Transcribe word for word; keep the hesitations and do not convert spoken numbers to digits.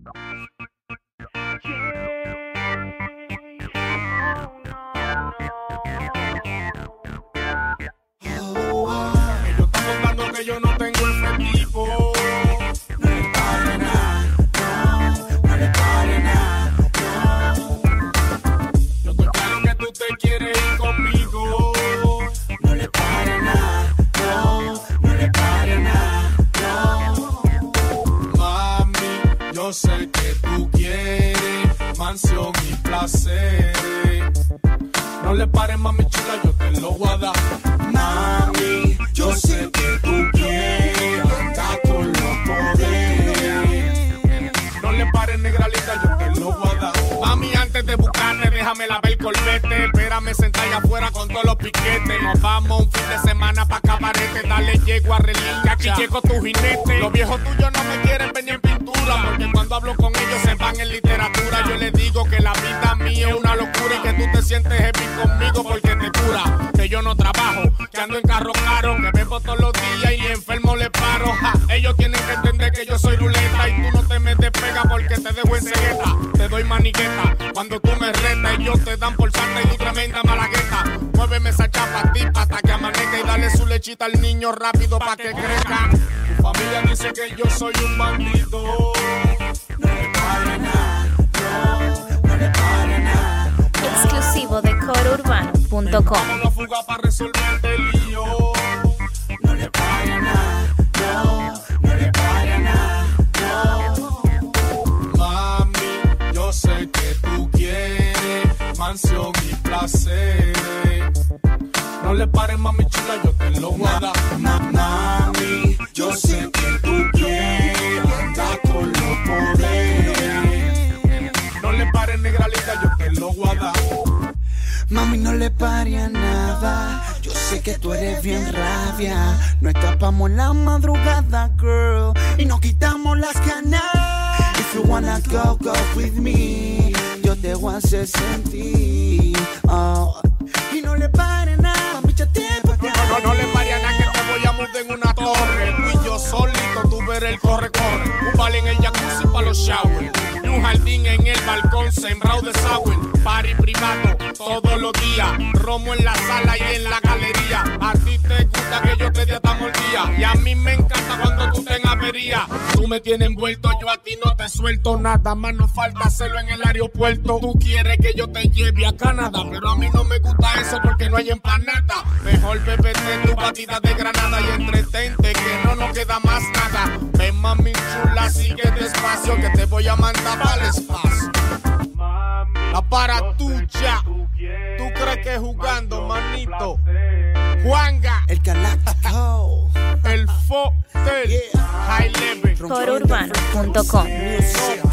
Ellos están contando que yo no tengo ese tipo. No le pare nada, no, no le pare nada, no. Yo estoy claro que tú te quieres ir conmigo. No le pare nada, no, no le pare nada, no. Mami, yo sé que tú quieres mansión y placer. No le pares, mami chula, yo te lo voy a dar. Mami, yo sé que tú quieres andar con los poderes. No le pares, negralita, yo te lo voy a dar. Mami, antes de buscarte, déjame lavar el colbete. Espérame sentar allá afuera con todos los piquetes. Nos vamos un fin de semana pa' Cabarete. Dale, llego a relín, que aquí llego tu jinete. Los viejos tuyos no me quieren ver ni en pintura, porque cuando hablo con ellos se van en literatura. Yo les digo que la vida mía es una locura y que tú te sientes heavy conmigo porque te cura. Que yo no trabajo, que ando en carro caro, que bebo todos los días y ni enfermo le paro. Ja, ellos tienen que entender que yo soy ruleta y tú no te me despegas porque te dejo en cegueta. Te doy manigueta cuando tú me retas, ellos te dan por santa y tu tremenda malagueta. Muéveme esa chapa tipa hasta que amanezca y dale su lechita al niño rápido pa' que crezca. Tu familia dice que yo soy un bandido. No le pare nada, no, no le pare nada. Exclusivo de coro urbano punto com. Vamos a fugar para resolverte el lío. No le pare nada, no, no le pare nada, no. Mami, yo sé que tú quieres mansión y placer. No le pares, mami chula, yo te lo voy a dar. Ma, mami, yo sé que tú quieres andar con los poderes. No le pares, negralita, yo te lo voy a dar. Mami, no le pare a nada. Yo sé que tú eres bien rabia. No escapamos en la madrugada, girl, y nos quitamos las ganas. If you wanna go, go with me. Yo te voy a hacer sentir. Oh. Y no le pare nada, mami, échate pa' acá. No, no, no le pares a nada que te voy a mudar en una torre. Tú y yo solito, tú verás el corre-corre. Un vale en el jacuzzi pa' los showers. Y un jardín en el balcón sembrado de sour. Party privado todos los días. Romo en la sala y en la galería. A ti te gusta que yo te dé hasta mordida. Y a mí me encanta cuando tú te en avería. Tú me tienes envuelto, yo a ti no te suelto. Nada más nos falta hacerlo en el aeropuerto. Tú quieres que yo te lleve a Canadá, pero a mí no me gusta eso porque no hay empanada. Mejor bebete tu batida de granada y entretente que no nos queda más nada. Ven mami chula, sigue despacio que te voy a mandar para el espacio. La para tuya. ¿Tú crees que jugando, manito? Juanga, El Galáctico, el Fotel, Yeah. High Level. coro urbano punto com. Music.